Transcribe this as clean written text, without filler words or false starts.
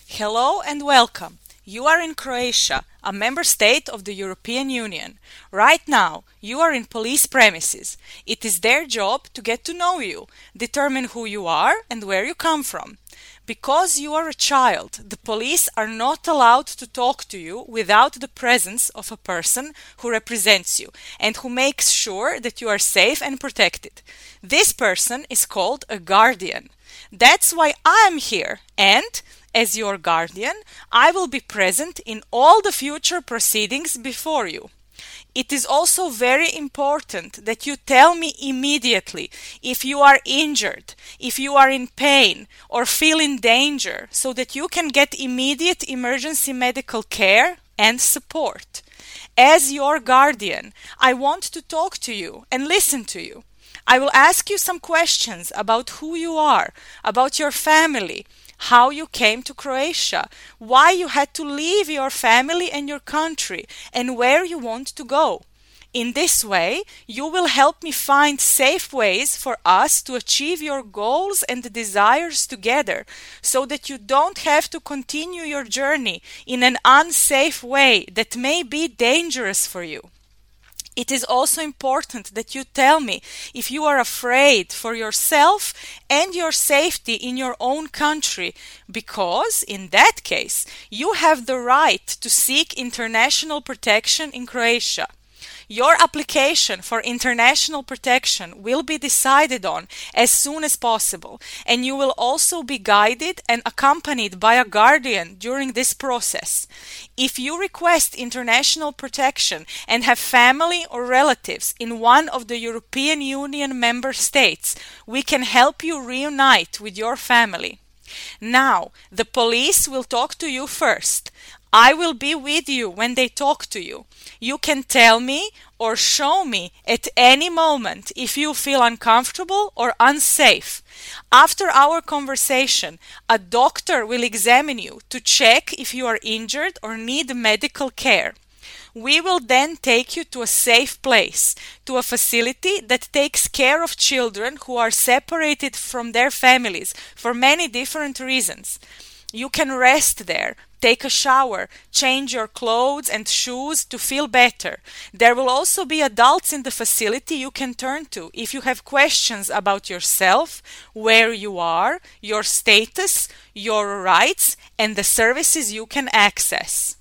Hello and welcome. You are in Croatia, a member state of the European Union. Right now, you are in police premises. It is their job to get to know you, determine who you are and where you come from. Because you are a child, the police are not allowed to talk to you without the presence of a person who represents you and who makes sure that you are safe and protected. This person is called a guardian. That's why I am here, and as your guardian, I will be present in all the future proceedings before you. It is also very important that you tell me immediately if you are injured, if you are in pain, or feel in danger, so that you can get immediate emergency medical care and support. As your guardian, I want to talk to you and listen to you. I will ask you some questions about who you are, about your family, how you came to Croatia, why you had to leave your family and your country, and where you want to go. In this way, you will help me find safe ways for us to achieve your goals and desires together, so that you don't have to continue your journey in an unsafe way that may be dangerous for you. It is also important that you tell me if you are afraid for yourself and your safety in your own country, because in that case, you have the right to seek international protection in Croatia. Your application for international protection will be decided on as soon as possible, and you will also be guided and accompanied by a guardian during this process. If you request international protection and have family or relatives in one of the European Union member states, we can help you reunite with your family. Now, the police will talk to you first. I will be with you when they talk to you. You can tell me or show me at any moment if you feel uncomfortable or unsafe. After our conversation, a doctor will examine you to check if you are injured or need medical care. We will then take you to a safe place, to a facility that takes care of children who are separated from their families for many different reasons. You can rest there, take a shower, change your clothes and shoes to feel better. There will also be adults in the facility you can turn to if you have questions about yourself, where you are, your status, your rights, and the services you can access.